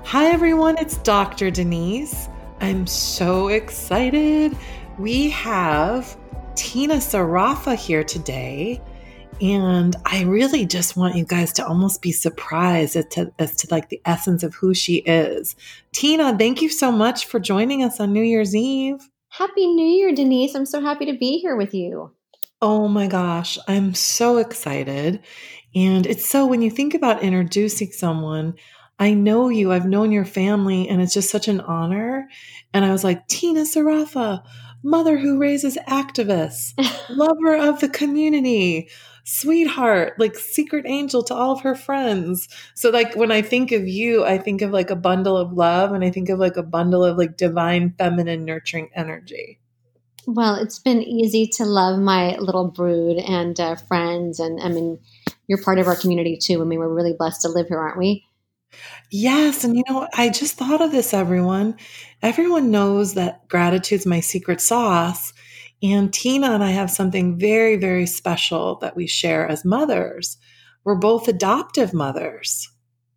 Hi, everyone. It's Dr. Denise. I'm so excited. We have Tina Sarafa here today. And I really just want you guys to almost be surprised as to like the essence of who she is. Tina, thank you so much for joining us on New Year's Eve. Happy New Year, Denise. I'm so happy to be here with you. Oh my gosh, I'm so excited. And it's so when you think about introducing someone, I know you, I've known your family, and it's just such an honor. And I was like, Tina Sarafa, mother who raises activists, lover of the community, sweetheart, like secret angel to all of her friends. So, like, when I think of you, I think of like a bundle of love, and I think of like a bundle of like divine, feminine, nurturing energy. Well, it's been easy to love my little brood and friends. And I mean, you're part of our community too. I mean, we're really blessed to live here, aren't we? Yes, and I just thought of this, everyone. Everyone knows that gratitude's my secret sauce. And Tina and I have something very, very special that we share as mothers. We're both adoptive mothers.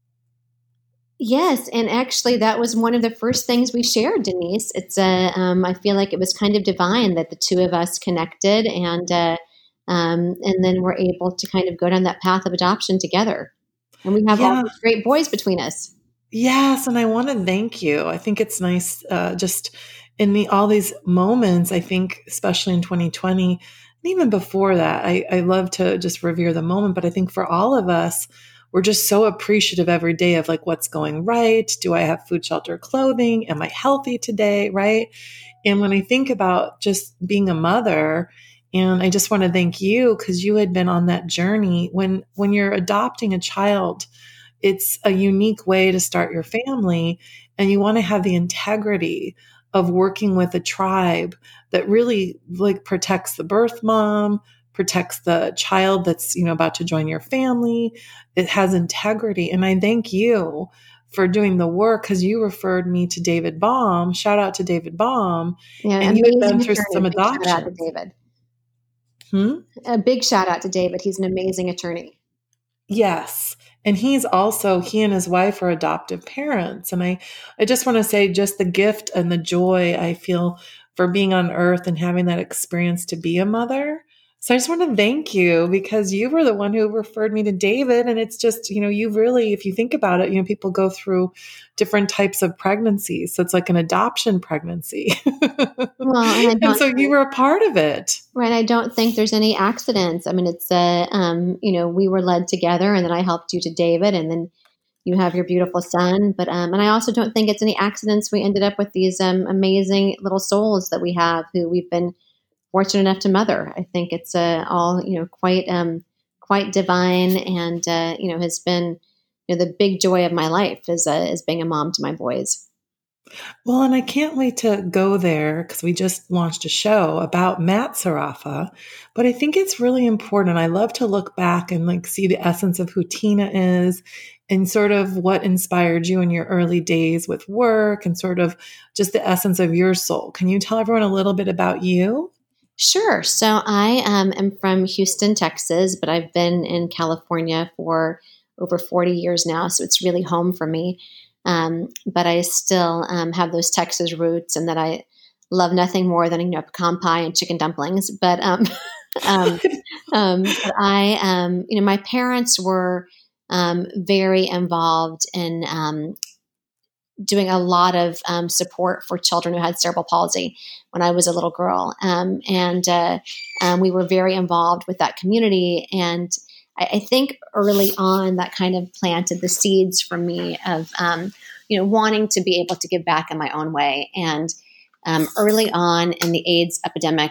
Yes. And actually, that was one of the first things we shared, Denise. I feel like it was kind of divine that the two of us connected and then we're able to kind of go down that path of adoption together. And we have all Yeah, these great boys between us. yes, and I want to thank you. I think it's nice, just in all these moments. I think, especially in 2020, and even before that, I love to just revere the moment. But I think for all of us, we're just so appreciative every day of like what's going right. Do I have food, shelter, clothing? Am I healthy today? Right. And when I think about just being a mother, and I just want to thank you because you had been on that journey when you're adopting a child, it's a unique way to start your family, and you want to have the integrity of working with a tribe that really like protects the birth mom, protects the child that's about to join your family. It has integrity, and I thank you for doing the work because you referred me to David Baum. Shout out to David Baum. Yeah, And you had been amazing through attorney. some Big shout out to adoptions. David. Hmm? A big shout out to David. He's an amazing attorney. Yes. And he and his wife are adoptive parents. And I just want to say just the gift and the joy I feel for being on earth and having that experience to be a mother. So I just want to thank you because you were the one who referred me to David. And it's just, you really, if you think about it, people go through different types of pregnancies. So it's like an adoption pregnancy. Well, and I And don't so you think, were a part of it. right. I don't think there's any accidents. I mean, we were led together, and then I helped you to David, and then you have your beautiful son. And I also don't think it's any accidents. We ended up with these amazing little souls that we have, who we've been fortunate enough to mother. I think it's all quite divine, and has been the big joy of my life is being a mom to my boys. Well, and I can't wait to go there because we just launched a show about Matt Sarafa. But I think it's really important. I love to look back and like see the essence of who Tina is and sort of what inspired you in your early days with work and sort of just the essence of your soul. Can you tell everyone a little bit about you? Sure. So I am from Houston, Texas, but I've been in California for over 40 years now. So it's really home for me. But I still have those Texas roots, and that I love nothing more than, pecan pie and chicken dumplings. Um, but my parents were very involved in doing a lot of support for children who had cerebral palsy when I was a little girl. We were very involved with that community. And I think early on that kind of planted the seeds for me of, wanting to be able to give back in my own way. And early on in the AIDS epidemic,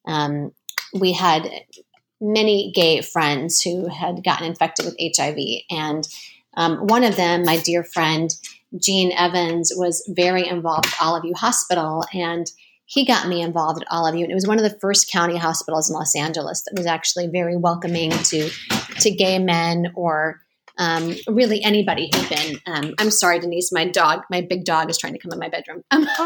we had many gay friends who had gotten infected with HIV. And one of them, my dear friend, Gene Evans, was very involved with Olive View Hospital, and he got me involved at Olive View. And it was one of the first county hospitals in Los Angeles that was actually very welcoming to gay men or really anybody who'd been. I'm sorry, Denise, my big dog is trying to come in my bedroom.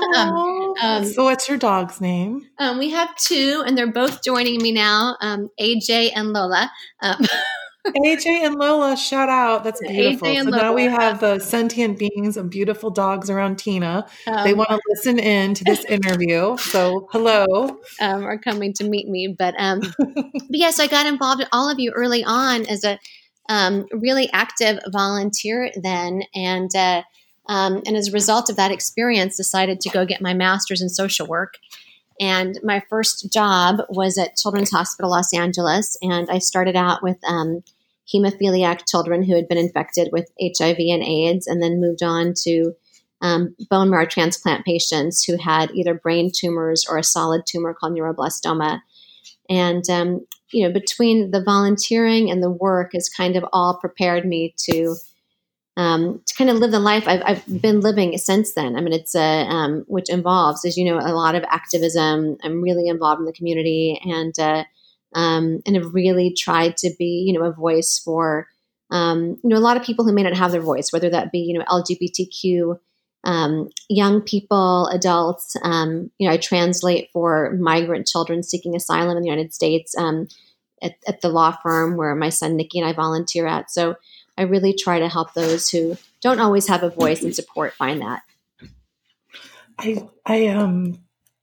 So what's your dog's name? We have two, and they're both joining me now, AJ and Lola. AJ and Lola, shout out. That's beautiful. AJ So and now we Lola have the sentient beings and beautiful dogs around Tina. They um, want to listen in to this interview. So hello. are coming to meet me. But yes, I got involved with all of you early on as a really active volunteer then. And as a result of that experience, decided to go get my master's in social work. And my first job was at Children's Hospital Los Angeles. And I started out with hemophiliac children who had been infected with HIV and AIDS, and then moved on to bone marrow transplant patients who had either brain tumors or a solid tumor called neuroblastoma. And, between the volunteering and the work has kind of all prepared me to kind of live the life I've been living since then. I mean, it's which involves, as you know, a lot of activism. I'm really involved in the community, and have really tried to be, a voice for, a lot of people who may not have their voice, whether that be, LGBTQ, young people, adults. I translate for migrant children seeking asylum in the United States at the law firm where my son Nikki and I volunteer at. So I really try to help those who don't always have a voice and support find that. I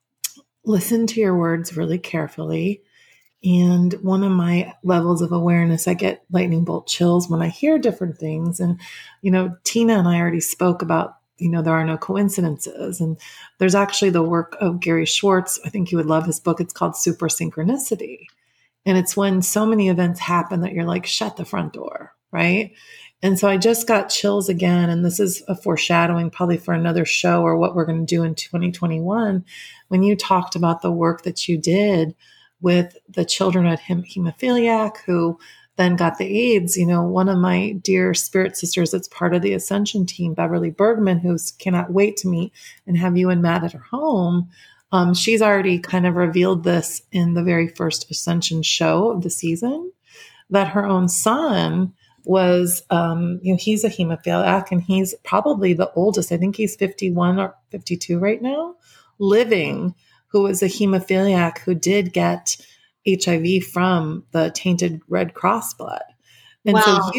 listen to your words really carefully. And one of my levels of awareness, I get lightning bolt chills when I hear different things. And, Tina and I already spoke about, there are no coincidences. And there's actually the work of Gary Schwartz. I think you would love his book. It's called Super Synchronicity. And it's when so many events happen that you're like, shut the front door, right? And so I just got chills again. And this is a foreshadowing probably for another show or what we're going to do in 2021. When you talked about the work that you did with the children at hemophiliac who then got the AIDS, one of my dear spirit sisters that's part of the Ascension team, Beverly Bergman, who cannot wait to meet and have you and Matt at her home. She's already kind of revealed this in the very first Ascension show of the season, that her own son was, he's a hemophiliac and he's probably the oldest. I think he's 51 or 52 right now, living, who was a hemophiliac who did get HIV from the tainted Red Cross blood. And wow.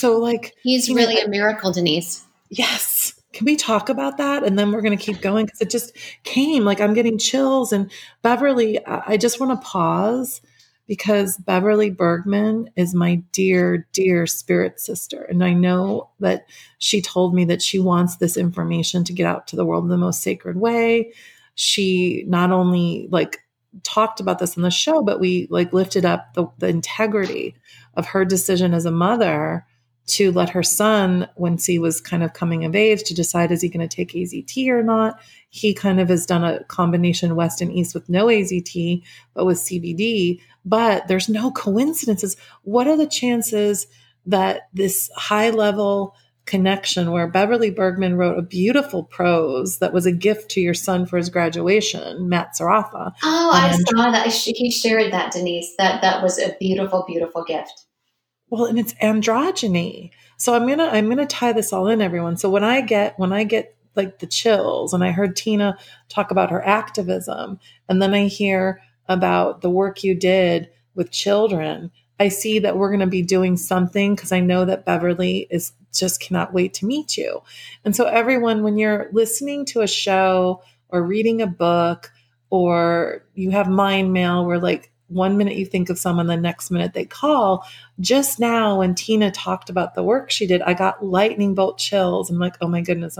He's really a miracle, Denise. Yes. Can we talk about that? And then we're going to keep going because it just came like I'm getting chills. And Beverly, I just want to pause because Beverly Bergman is my dear, dear spirit sister. And I know that she told me that she wants this information to get out to the world in the most sacred way. She not only talked about this on the show, but we lifted up the integrity of her decision as a mother to let her son, once he was kind of coming of age, to decide, is he going to take AZT or not? He kind of has done a combination West and East with no AZT, but with CBD. But there's no coincidences. What are the chances that this high level connection where Beverly Bergman wrote a beautiful prose that was a gift to your son for his graduation, Matt Sarafa. Oh, I saw that. He shared that, Denise. That was a beautiful, beautiful gift. Well, and it's androgyny. So I'm gonna tie this all in, everyone. So when I get like the chills, and I heard Tina talk about her activism, and then I hear about the work you did with children, I see that we're going to be doing something because I know that Beverly is just cannot wait to meet you. And so everyone, when you're listening to a show or reading a book, or you have mind mail where 1 minute you think of someone, the next minute they call. Just now, when Tina talked about the work she did, I got lightning bolt chills. I'm like, oh my goodness.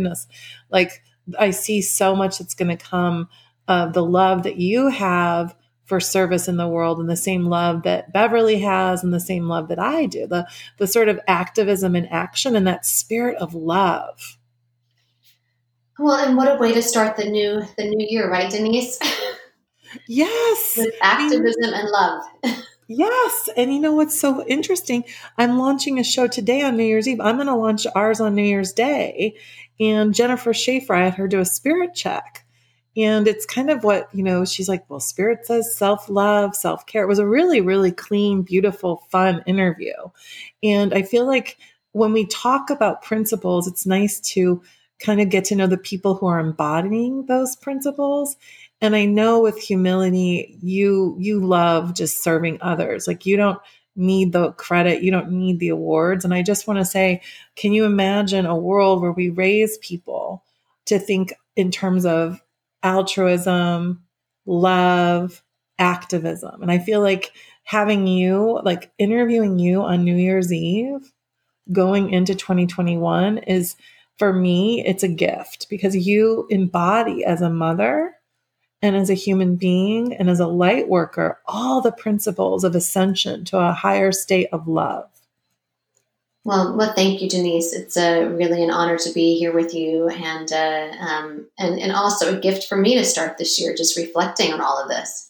I see so much that's going to come of the love that you have for service in the world, and the same love that Beverly has, and the same love that I do, the sort of activism and action and that spirit of love. Well, and what a way to start the new year, right, Denise? Yes. With activism and love. Yes. And you know what's so interesting? I'm launching a show today on New Year's Eve. I'm going to launch ours on New Year's Day. And Jennifer Schaefer, I had her do a spirit check. And it's kind of what, she's like, well, spirit says self-love, self-care. It was a really, really clean, beautiful, fun interview. And I feel like when we talk about principles, it's nice to kind of get to know the people who are embodying those principles. And I know with humility, you love just serving others. You don't need the credit. You don't need the awards. And I just want to say, can you imagine a world where we raise people to think in terms of altruism, love, activism? And I feel like having you, like interviewing you on New Year's Eve, going into 2021 is, for me, it's a gift because you embody as a mother and as a human being and as a light worker all the principles of ascension to a higher state of love. Well, thank you, Denise. It's really an honor to be here with you, and also a gift for me to start this year, just reflecting on all of this.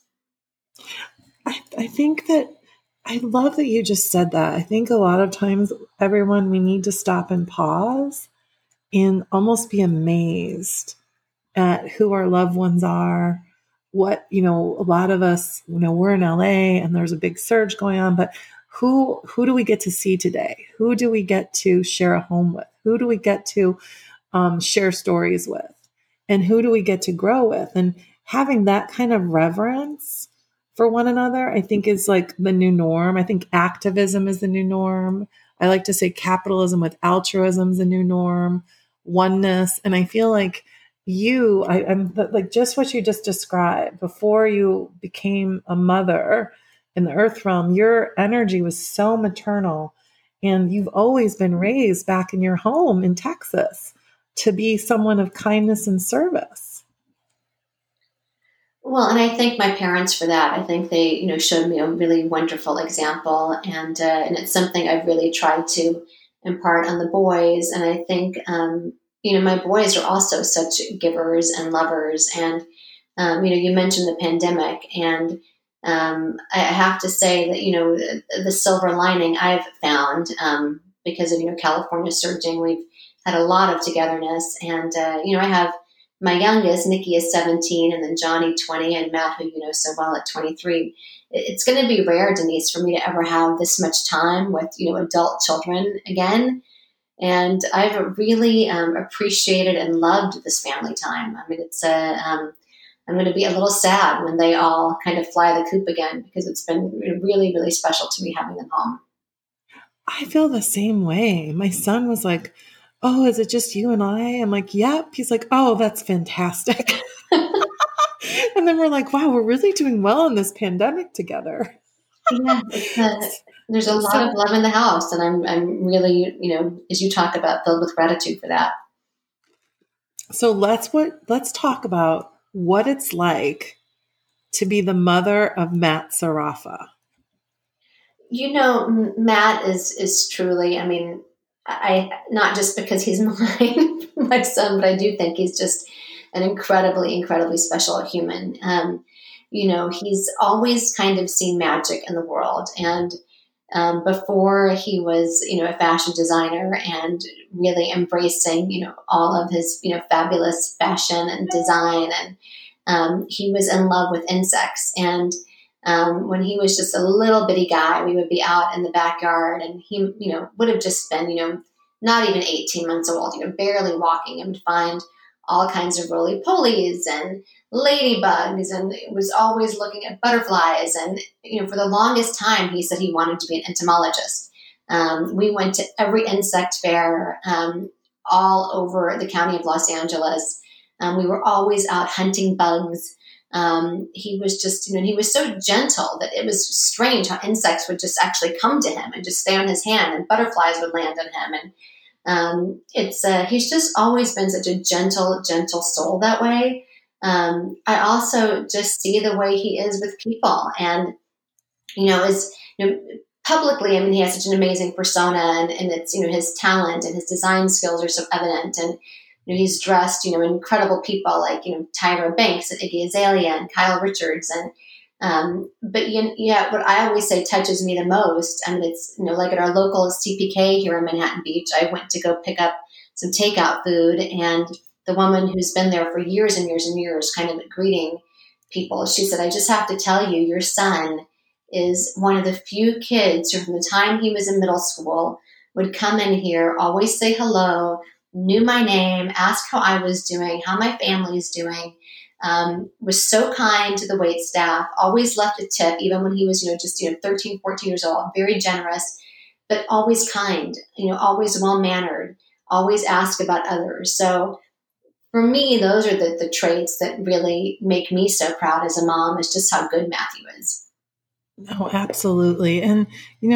I think that I love that you just said that. I think a lot of times, everyone, we need to stop and pause and almost be amazed at who our loved ones are. What, a lot of us, we're in LA and there's a big surge going on, but who do we get to see today? Who do we get to share a home with? Who do we get to share stories with? And who do we get to grow with? And having that kind of reverence for one another, I think is like the new norm. I think activism is the new norm. I like to say capitalism with altruism is the new norm, oneness. And I feel like I'm like just what you just described before you became a mother in the earth realm, your energy was so maternal, and you've always been raised back in your home in Texas to be someone of kindness and service. Well, and I thank my parents for that. I think they, showed me a really wonderful example, and it's something I've really tried to impart on the boys. And I think, my boys are also such givers and lovers. And you mentioned the pandemic, and I have to say that the silver lining I've found because of California surging, we've had a lot of togetherness, and I have. My youngest, Nikki, is 17, and then Johnny, 20, and Matt, who you know so well, at 23. It's going to be rare, Denise, for me to ever have this much time with, adult children again. And I've really appreciated and loved this family time. I mean, I'm going to be a little sad when they all kind of fly the coop again, because it's been really, really special to me having them home. I feel the same way. My son was like, "Oh, is it just you and I?" I'm like, "Yep." He's like, "Oh, that's fantastic." And then we're like, "Wow, we're really doing well in this pandemic together." Yeah, there's a lot of love in the house, and I'm really, as you talk about, filled with gratitude for that. So let's talk about what it's like to be the mother of Matt Sarafa. Matt is truly, I mean, I not just because he's my son, but I do think he's just an incredibly special human. He's always kind of seen magic in the world, and before he was, a fashion designer and really embracing, all of his, fabulous fashion and design, and he was in love with insects. And when he was just a little bitty guy, we would be out in the backyard, and he, would have just been, not even 18 months old, barely walking, and would find all kinds of roly-polies and ladybugs, and was always looking at butterflies. And, for the longest time, he said he wanted to be an entomologist. We went to every insect fair all over the county of Los Angeles. We were always out hunting bugs. He was just, he was so gentle that it was strange how insects would just actually come to him and just stay on his hand, and butterflies would land on him. And he's just always been such a gentle soul that way. I also just see the way he is with people, and, publicly, I mean, he has such an amazing persona, and it's, his talent and his design skills are so evident. And, he's dressed, incredible people like, Tyra Banks and Iggy Azalea and Kyle Richards. And, but what I always say touches me the most, I mean, it's, like at our local CPK here in Manhattan Beach, I went to go pick up some takeout food, and the woman who's been there for years and years and years, kind of greeting people, she said, "I just have to tell you, your son is one of the few kids who, from the time he was in middle school, would come in here, always say hello, knew my name, ask how I was doing, how my family's doing. was so kind to the wait staff, always left a tip, even when he was, just, 13, 14 years old, very generous, but always kind, always well-mannered, always ask about others. So for me, those are the traits that really make me so proud as a mom, is just how good Matthew is. Oh, absolutely. And,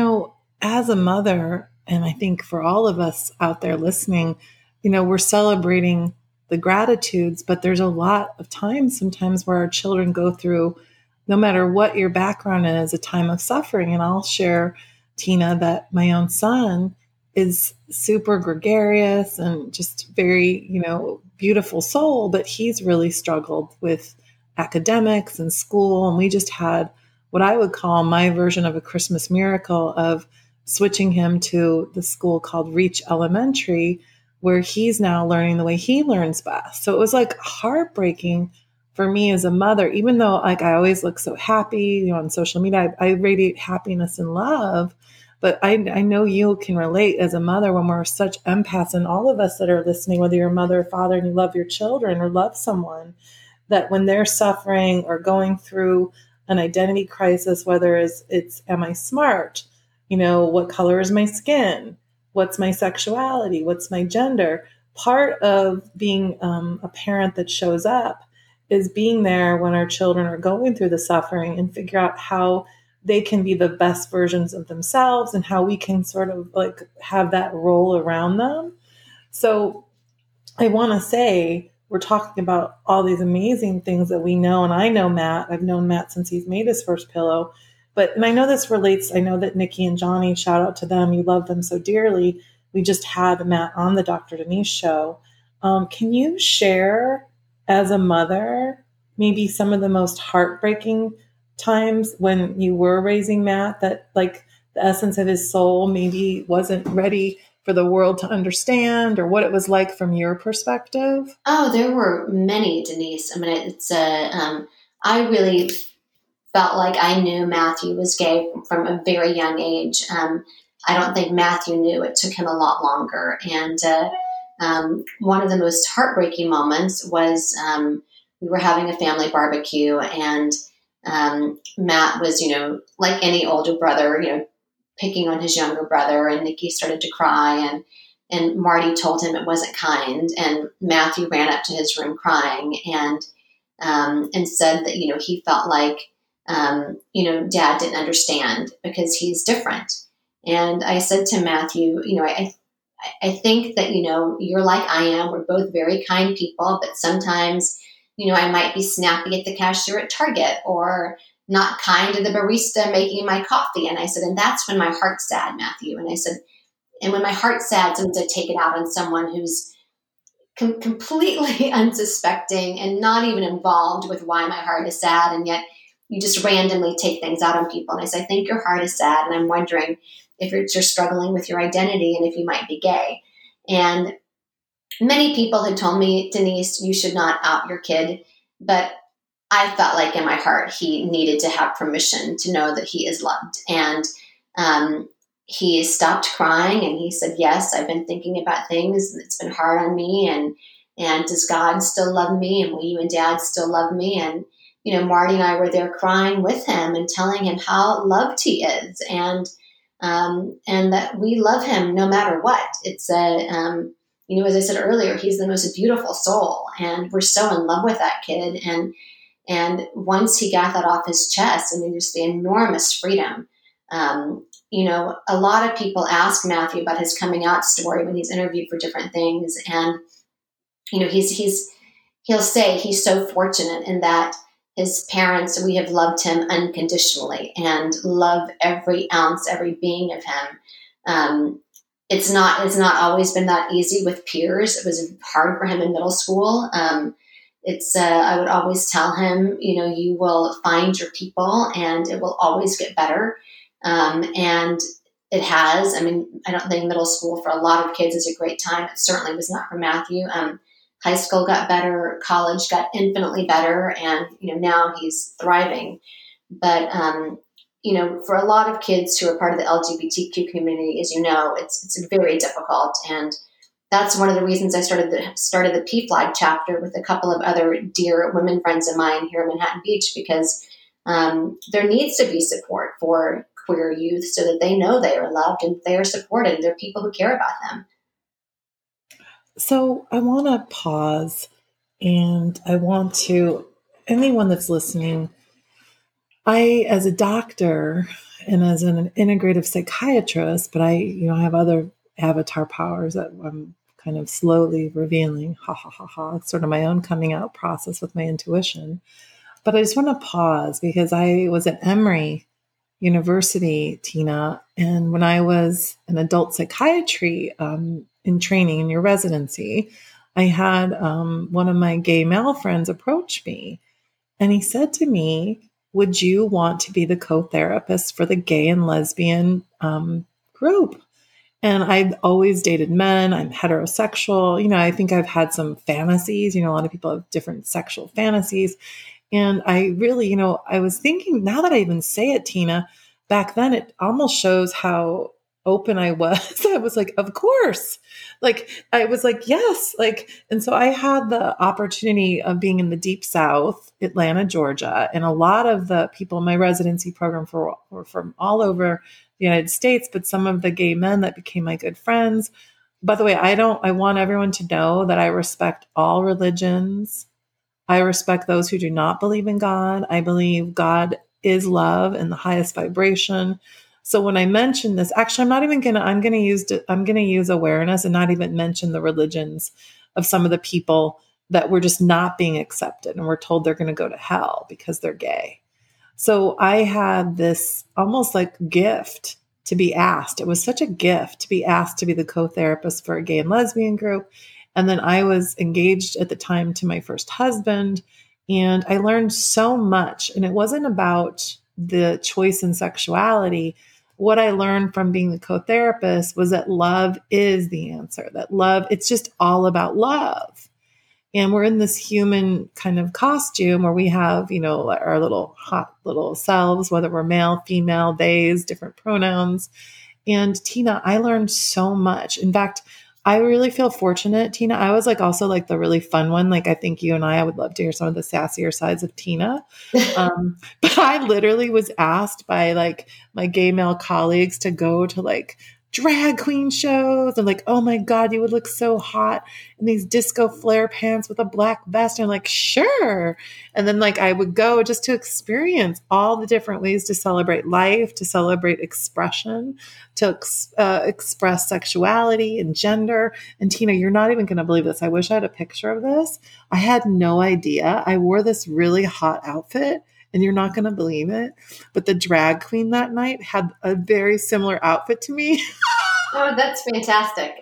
as a mother, and I think for all of us out there listening, we're celebrating the gratitudes, but there's a lot of times sometimes where our children go through, no matter what your background is, a time of suffering. And I'll share, Tina, that my own son is super gregarious and just very, beautiful soul, but he's really struggled with academics and school. And we just had what I would call my version of a Christmas miracle of switching him to the school called Reach Elementary, where he's now learning the way he learns best. So it was like heartbreaking for me as a mother, even though like I always look so happy, on social media, I radiate happiness and love. But I know you can relate as a mother when we're such empaths, and all of us that are listening, whether you're a mother or father and you love your children or love someone, that when they're suffering or going through an identity crisis, whether it's am I smart? What color is my skin? What's my sexuality? What's my gender? Part of being a parent that shows up is being there when our children are going through the suffering and figure out how they can be the best versions of themselves and how we can sort of like have that role around them. So I want to say, we're talking about all these amazing things that we know. And I know Matt, I've known Matt since he's made his first pillow. And I know this relates, I know that Nikki and Johnny, shout out to them. You love them so dearly. We just had Matt on the Dr. Denise show. Can you share as a mother, maybe some of the most heartbreaking times when you were raising Matt, that like the essence of his soul maybe wasn't ready for the world to understand, or what it was like from your perspective? Oh, there were many, Denise. I mean, I really felt like I knew Matthew was gay from a very young age. I don't think Matthew knew. It took him a lot longer. And one of the most heartbreaking moments was we were having a family barbecue, and Matt was, like any older brother, picking on his younger brother, and Nikki started to cry, and Marty told him it wasn't kind, and Matthew ran up to his room crying and said that, he felt like, Dad didn't understand because he's different. And I said to Matthew, I think that, you're like I am. We're both very kind people, but sometimes, I might be snappy at the cashier at Target, or not kind to the barista making my coffee. And I said, and that's when my heart's sad, Matthew. And I said, and when my heart's sad, sometimes I take it out on someone who's completely unsuspecting and not even involved with why my heart is sad. And yet you just randomly take things out on people. And I said, I think your heart is sad, and I'm wondering if you're struggling with your identity and if you might be gay. And many people had told me, Denise, you should not out your kid. But I felt like in my heart, he needed to have permission to know that he is loved. And he stopped crying and he said, yes, I've been thinking about things. It's been hard on me. And does God still love me? And will you and Dad still love me? And, Marty and I were there crying with him and telling him how loved he is. And that we love him no matter what. It's as I said earlier, he's the most beautiful soul, and we're so in love with that kid. And once he got that off his chest, just the enormous freedom. A lot of people ask Matthew about his coming out story when he's interviewed for different things. And, he'll say he's so fortunate in that his parents, we have loved him unconditionally and love every ounce, every being of him. It's not always been that easy with peers. It was hard for him in middle school. I would always tell him, you will find your people and it will always get better. And it has. I don't think middle school for a lot of kids is a great time. It certainly was not for Matthew. High school got better, college got infinitely better, and now he's thriving. But for a lot of kids who are part of the LGBTQ community, as it's very difficult. And that's one of the reasons I started the PFLAG chapter with a couple of other dear women friends of mine here in Manhattan Beach, because there needs to be support for queer youth so that they know they are loved and they are supported. And there are people who care about them. So I want to pause, and I want to, anyone that's listening, I, as a doctor and as an integrative psychiatrist, but I have other avatar powers that I'm kind of slowly revealing. Ha ha ha ha. It's sort of my own coming out process with my intuition. But I just want to pause because I was at Emory University, Tina, and when I was in adult psychiatry in training in your residency, I had one of my gay male friends approach me, and he said to me, "Would you want to be the co-therapist for the gay and lesbian group?" And I've always dated men. I'm heterosexual. I think I've had some fantasies. A lot of people have different sexual fantasies. And I really, I was thinking, now that I even say it, Tina, back then it almost shows how open I was. I was like, of course. I was like, yes. And so I had the opportunity of being in the deep South, Atlanta, Georgia. And a lot of the people in my residency program were from all over the United States, but some of the gay men that became my good friends. By the way, I want everyone to know that I respect all religions. I respect those who do not believe in God. I believe God is love and the highest vibration. So when I mention this, actually, I'm going to use awareness and not even mention the religions of some of the people that were just not being accepted and we're told they're going to go to hell because they're gay. So I had this almost like gift to be asked. It was such a gift to be asked to be the co-therapist for a gay and lesbian group. And then I was engaged at the time to my first husband, and I learned so much. And it wasn't about the choice in sexuality. What I learned from being the co-therapist was that love is the answer, that love, it's just all about love. And we're in this human kind of costume where we have, our little hot little selves, whether we're male, female, theys, different pronouns. And Tina, I learned so much. In fact, I really feel fortunate, Tina. I was also the really fun one. I think you and I would love to hear some of the sassier sides of Tina. But I literally was asked by my gay male colleagues to go to drag queen shows and oh my God, you would look so hot in these disco flare pants with a black vest. And I'm like, sure. And then I would go just to experience all the different ways to celebrate life, to celebrate expression, to express sexuality and gender. And Tina, you're not even going to believe this. I wish I had a picture of this. I had no idea. I wore this really hot outfit. And you're not going to believe it, but the drag queen that night had a very similar outfit to me. Oh, that's fantastic.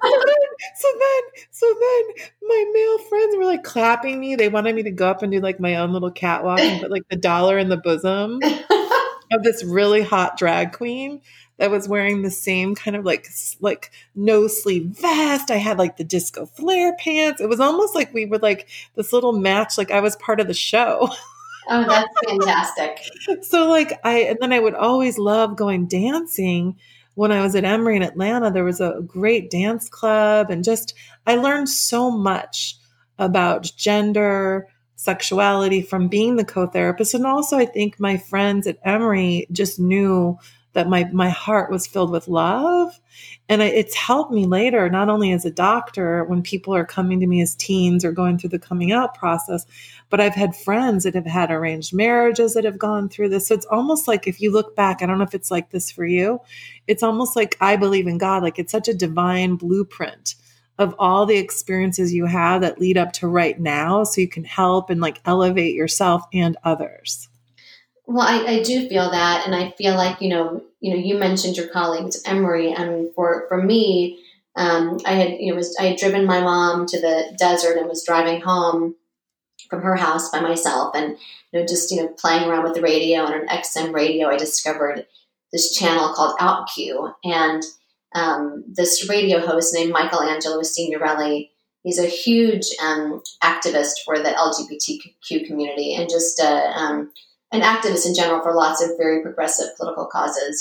So then my male friends were clapping me. They wanted me to go up and do my own little catwalk and put the dollar in the bosom of this really hot drag queen that was wearing the same kind of no sleeve vest. I had the disco flare pants. It was almost like we were this little match. I was part of the show. Oh, that's fantastic. So and then I would always love going dancing. When I was at Emory in Atlanta, there was a great dance club, and I learned so much about gender, sexuality from being the co-therapist. And also I think my friends at Emory just knew that my heart was filled with love. And it's helped me later, not only as a doctor, when people are coming to me as teens or going through the coming out process, but I've had friends that have had arranged marriages that have gone through this. So it's almost if you look back, I don't know if it's like this for you. It's almost I believe in God. It's such a divine blueprint of all the experiences you have that lead up to right now. So you can help and elevate yourself and others. Well, I do feel that. And I feel you mentioned your colleagues at Emory. And for me, I had driven my mom to the desert and was driving home from her house by myself, and just playing around with the radio. And on XM radio, I discovered this channel called OutQ, and this radio host named Michelangelo Signorelli. He's a huge activist for the LGBTQ community, and just an activist in general for lots of very progressive political causes.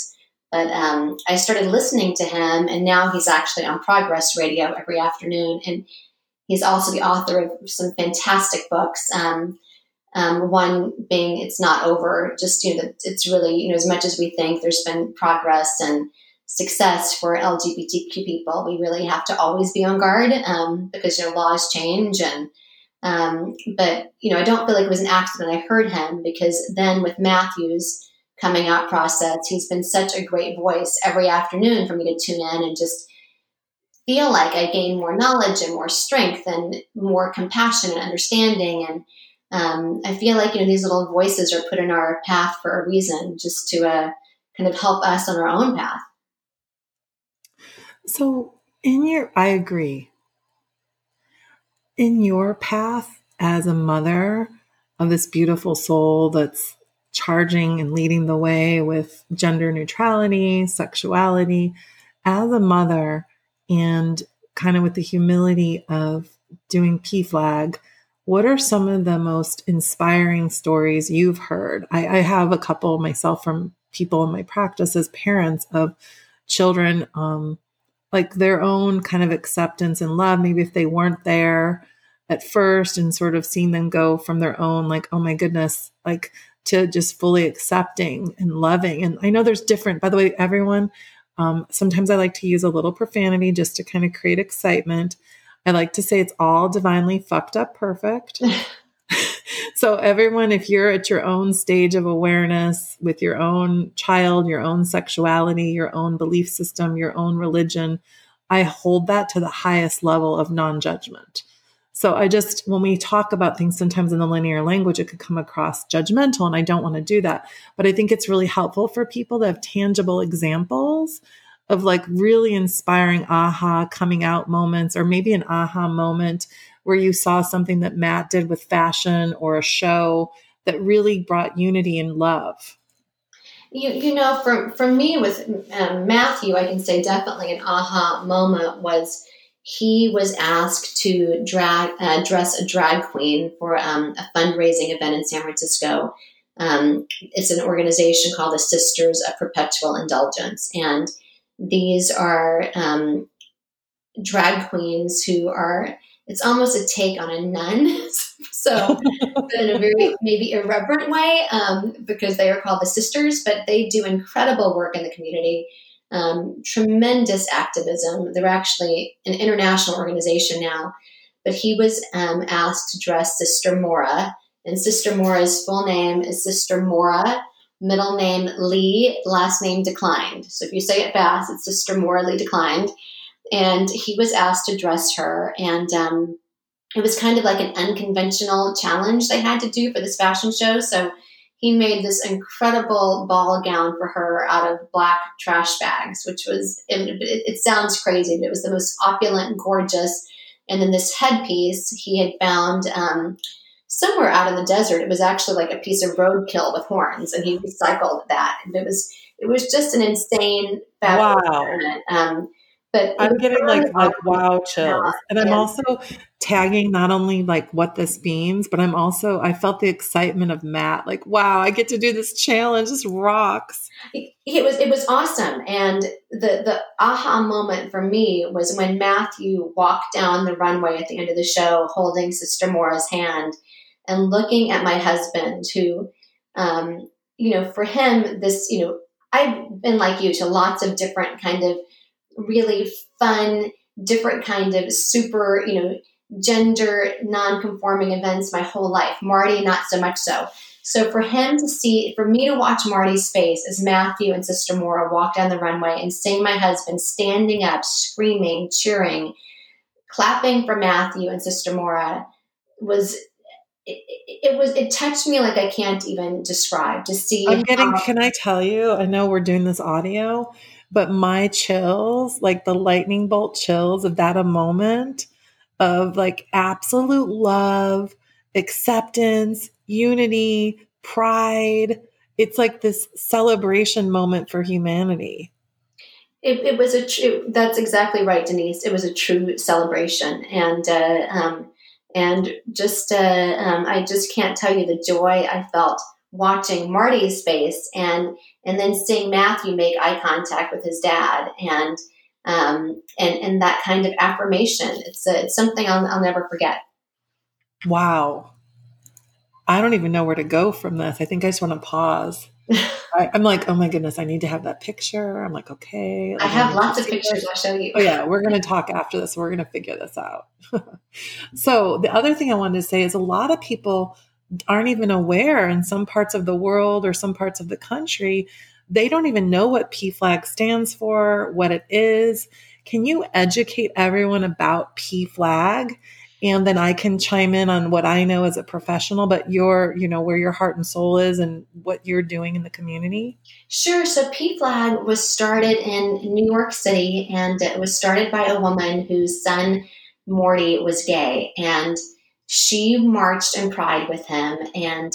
But I started listening to him, and now he's actually on Progress Radio every afternoon. And he's also the author of some fantastic books. One being It's Not Over, just, that it's really, as much as we think there's been progress and success for LGBTQ people, we really have to always be on guard because, laws change. And but, I don't feel like it was an accident I heard him, because then with Matthew's coming out process, he's been such a great voice every afternoon for me to tune in and just feel like I gain more knowledge and more strength and more compassion and understanding. And I feel like, these little voices are put in our path for a reason, just to kind of help us on our own path. So I agree. In your path as a mother of this beautiful soul that's charging and leading the way with gender neutrality, sexuality, as a mother, and kind of with the humility of doing PFLAG, what are some of the most inspiring stories you've heard? I have a couple myself from people in my practice as parents of children, like their own kind of acceptance and love, maybe if they weren't there at first, and sort of seeing them go from their own, like, oh my goodness, like, to just fully accepting and loving. And I know there's different, by the way, everyone, sometimes I like to use a little profanity just to kind of create excitement. I like to say it's all divinely fucked up perfect. So everyone, if you're at your own stage of awareness with your own child, your own sexuality, your own belief system, your own religion, I hold that to the highest level of non-judgment. So when we talk about things, sometimes in the linear language, it could come across judgmental, and I don't want to do that. But I think it's really helpful for people to have tangible examples of like really inspiring aha coming out moments, or maybe an aha moment where you saw something that Matt did with fashion or a show that really brought unity and love. For me with Matthew, I can say definitely an aha moment was he was asked to dress a drag queen for a fundraising event in San Francisco. It's an organization called the Sisters of Perpetual Indulgence. And these are drag queens who are, it's almost a take on a nun. So in a very maybe irreverent way, because they are called the Sisters, but they do incredible work in the community. Tremendous activism. They're actually an international organization now, but he was asked to dress Sister Mora, and Sister Mora's full name is Sister Mora, middle name Lee, last name Declined. So if you say it fast, it's Sister Mora Lee Declined. And he was asked to dress her, and it was kind of like an unconventional challenge they had to do for this fashion show. So he made this incredible ball gown for her out of black trash bags, which was, it sounds crazy, but it was the most opulent, gorgeous. And then this headpiece he had found somewhere out in the desert. It was actually like a piece of roadkill with horns, and he recycled that. And it was just an insane, fabulous wow. But I'm getting like wow chills. And I'm also tagging not only like what this means, but I felt the excitement of Matt. Like, wow, I get to do this challenge. This rocks. It was awesome. And the aha moment for me was when Matthew walked down the runway at the end of the show, holding Sister Mora's hand and looking at my husband, who, for him, this, I've been like you to lots of different kind of really fun, different kind of super, gender non-conforming events my whole life. Marty, not so much so. So for me to watch Marty's face as Matthew and Sister Mora walk down the runway and seeing my husband standing up, screaming, cheering, clapping for Matthew and Sister Mora it touched me like I can't even describe. To see, can I tell you, I know we're doing this audio, but my chills, like the lightning bolt chills of that, a moment of like absolute love, acceptance, unity, pride. It's like this celebration moment for humanity. It was that's exactly right, Denise. It was a true celebration. And just, I just can't tell you the joy I felt watching Marty's face and then seeing Matthew make eye contact with his dad and that kind of affirmation. It's something I'll never forget. Wow. I don't even know where to go from this. I think I just want to pause. I'm like, oh my goodness, I need to have that picture. I'm like, okay. I have lots of pictures. I'll show you. Oh yeah, we're going to talk after this. We're going to figure this out. So the other thing I wanted to say is a lot of people aren't even aware in some parts of the world or some parts of the country, they don't even know what PFLAG stands for, what it is. Can you educate everyone about PFLAG? And then I can chime in on what I know as a professional, but where your heart and soul is and what you're doing in the community. Sure. So PFLAG was started in New York City, and it was started by a woman whose son, Morty, was gay. And she marched in pride with him and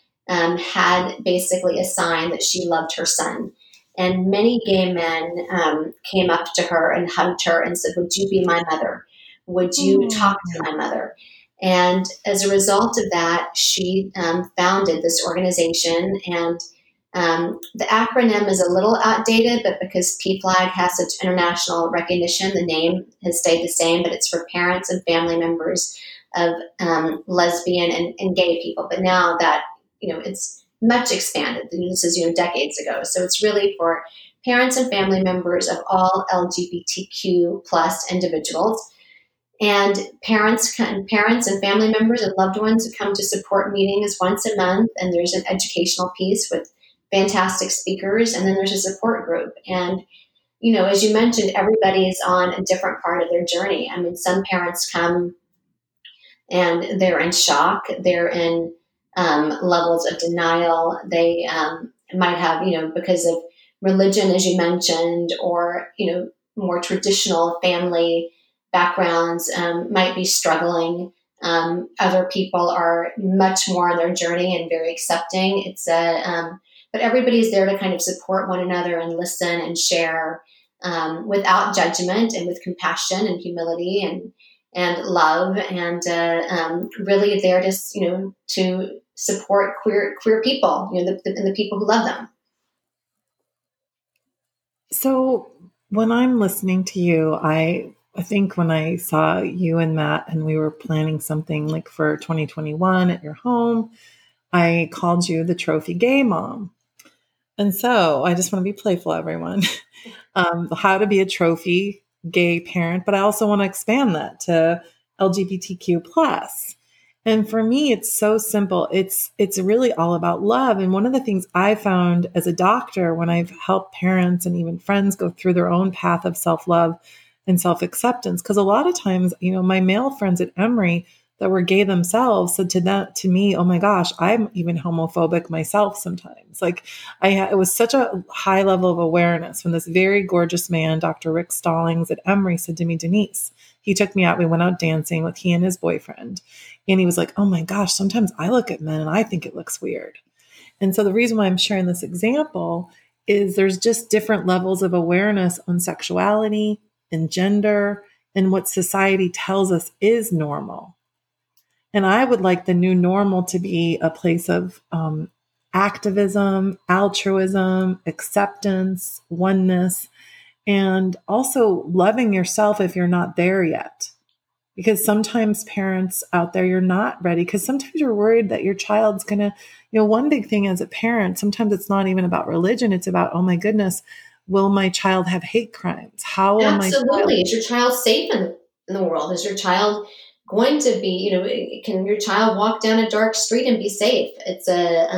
had basically a sign that she loved her son. And many gay men came up to her and hugged her and said, "Would you be my mother? Would you talk to my mother?" And as a result of that, she founded this organization. And the acronym is a little outdated, but because PFLAG has such international recognition, the name has stayed the same, but it's for parents and family members of lesbian and gay people. But now that, it's much expanded. This is, decades ago. So it's really for parents and family members of all LGBTQ plus individuals. And parents and family members and loved ones who come to support meetings once a month. And there's an educational piece with fantastic speakers. And then there's a support group. And, as you mentioned, everybody is on a different part of their journey. I mean, some parents come and they're in shock. They're in levels of denial. They might have, because of religion, as you mentioned, or, more traditional family backgrounds, might be struggling. Other people are much more on their journey and very accepting. But everybody's there to kind of support one another and listen and share without judgment and with compassion and humility and love, and really there to support queer people, and the people who love them. So when I'm listening to you, I think when I saw you and Matt and we were planning something like for 2021 at your home, I called you the trophy gay mom. And so I just want to be playful, everyone. How to be a trophy gay parent, but I also want to expand that to LGBTQ plus. And for me, it's so simple. It's really all about love. And one of the things I found as a doctor when I've helped parents and even friends go through their own path of self-love and self-acceptance, because a lot of times, my male friends at Emory that were gay themselves said to me, "Oh my gosh, I'm even homophobic myself sometimes." Like it was such a high level of awareness when this very gorgeous man, Dr. Rick Stallings at Emory, said to me, "Denise," he took me out, we went out dancing with he and his boyfriend. And he was like, "Oh my gosh, sometimes I look at men and I think it looks weird." And so the reason why I'm sharing this example is there's just different levels of awareness on sexuality and gender and what society tells us is normal. And I would like the new normal to be a place of activism, altruism, acceptance, oneness, and also loving yourself if you're not there yet. Because sometimes parents out there, you're not ready, because sometimes you're worried that your child's going to, one big thing as a parent, sometimes it's not even about religion. It's about, oh my goodness, will my child have hate crimes? How will Absolutely. Is your child safe in the world? Is your child going to be, can your child walk down a dark street and be safe? It's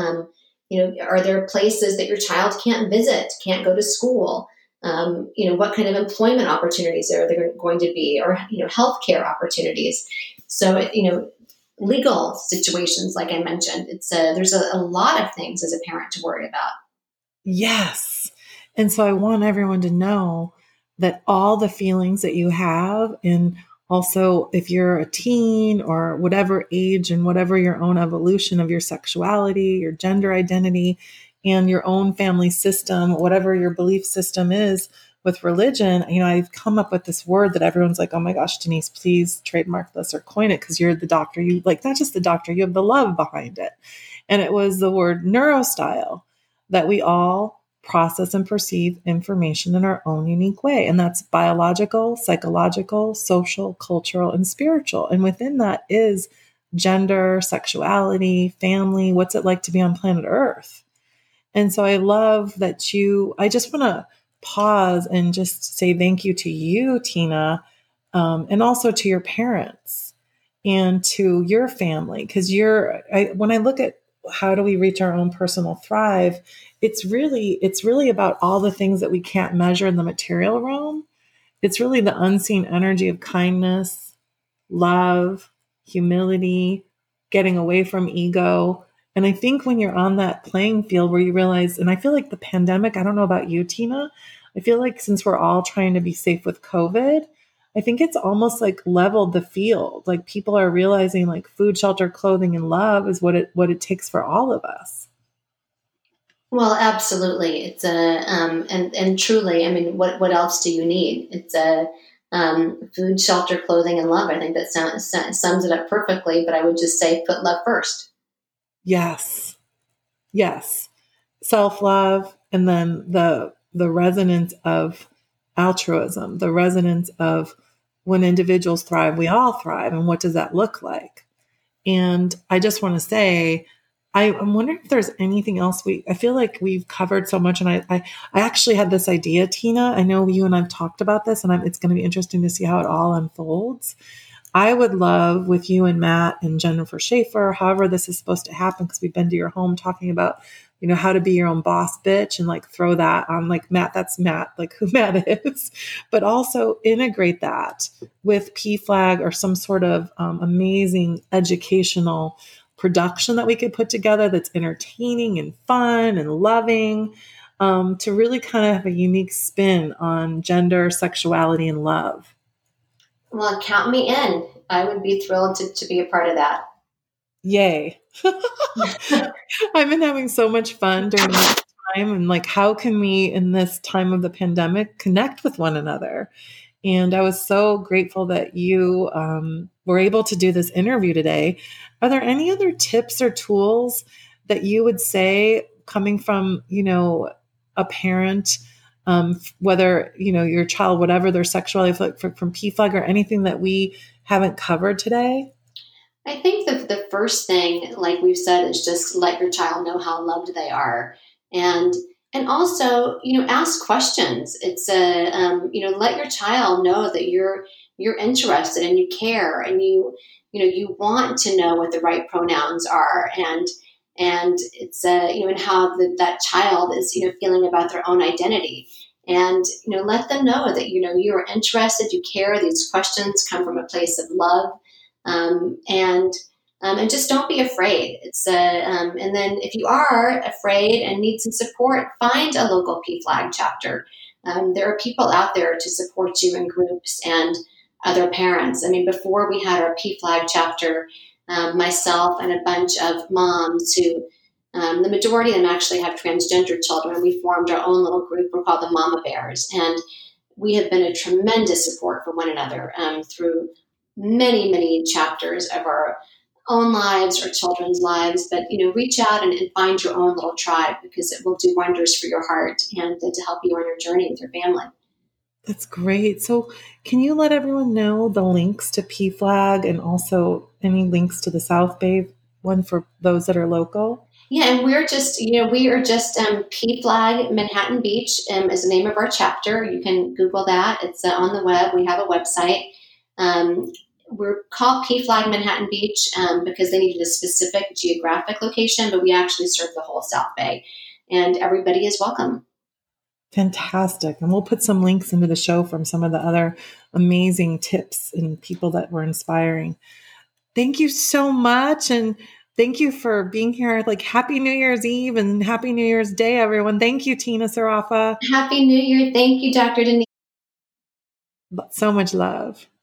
are there places that your child can't visit, can't go to school? What kind of employment opportunities are there going to be, or, healthcare opportunities? So, legal situations, like I mentioned, there's a lot of things as a parent to worry about. Yes. And so I want everyone to know that all the feelings that you have, and also if you're a teen or whatever age and whatever your own evolution of your sexuality, your gender identity, and your own family system, whatever your belief system is with religion, I've come up with this word that everyone's like, "Oh my gosh, Denise, please trademark this or coin it because you're the doctor." You like, not just the doctor, you have the love behind it. And it was the word neurostyle, that we all process and perceive information in our own unique way. And that's biological, psychological, social, cultural, and spiritual. And within that is gender, sexuality, family, what's it like to be on planet Earth? And so I love that I just want to pause and just say thank you to you, Tina, and also to your parents and to your family. Because when I look at how do we reach our own personal thrive, it's really about all the things that we can't measure in the material realm. It's really the unseen energy of kindness, love, humility, getting away from ego. And I think when you're on that playing field where you realize, and I feel like the pandemic, I don't know about you, Tina, I feel like since we're all trying to be safe with COVID, I think it's almost like leveled the field. Like people are realizing like food, shelter, clothing, and love is what it takes for all of us. Well, absolutely. It's and truly, I mean, what else do you need? It's food, shelter, clothing, and love. I think that sums it up perfectly. But I would just say, put love first. Yes. Yes. Self-love, and then the resonance of altruism, the resonance of when individuals thrive, we all thrive. And what does that look like? And I just want to say, I'm wondering if there's anything else I feel like we've covered so much. And I actually had this idea, Tina. I know you and I've talked about this, and it's going to be interesting to see how it all unfolds. I would love with you and Matt and Jennifer Schaefer, however this is supposed to happen, because we've been to your home talking about, how to be your own boss bitch, and like throw that on like Matt, that's Matt, like who Matt is, but also integrate that with PFLAG or some sort of amazing educational production that we could put together that's entertaining and fun and loving, to really kind of have a unique spin on gender, sexuality, and love. Well, count me in. I would be thrilled to be a part of that. Yay. I've been having so much fun during this time, and like, how can we in this time of the pandemic connect with one another? And I was so grateful that you were able to do this interview today. Are there any other tips or tools that you would say, coming from, a parent, whether, your child, whatever their sexuality, from PFLAG, or anything that we haven't covered today? I think the first thing, like we've said, is just let your child know how loved they are, and also, ask questions. It's let your child know that you're interested and you care, and you want to know what the right pronouns are, and it's and how that child is feeling about their own identity. And let them know that you are interested, you care. These questions come from a place of love, and just don't be afraid. And then if you are afraid and need some support, find a local PFLAG chapter. There are people out there to support you in groups, and other parents. I mean, before we had our PFLAG chapter, myself and a bunch of moms who, the majority of them actually have transgender children. We formed our own little group. We're called the Mama Bears, and we have been a tremendous support for one another through many, many chapters of our own lives or children's lives. But, reach out and find your own little tribe, because it will do wonders for your heart and to help you on your journey with your family. That's great. So can you let everyone know the links to PFLAG, and also any links to the South Bay one for those that are local? Yeah, and we are just PFLAG Manhattan Beach is the name of our chapter. You can Google that. It's on the web. We have a website. We're called PFLAG Manhattan Beach because they needed a specific geographic location, but we actually serve the whole South Bay, and everybody is welcome. Fantastic. And we'll put some links into the show from some of the other amazing tips and people that were inspiring. Thank you so much. And thank you for being here. Like, happy New Year's Eve and happy New Year's Day, everyone. Thank you, Tina Sarafa. Happy New Year. Thank you, Dr. Denise. So much love.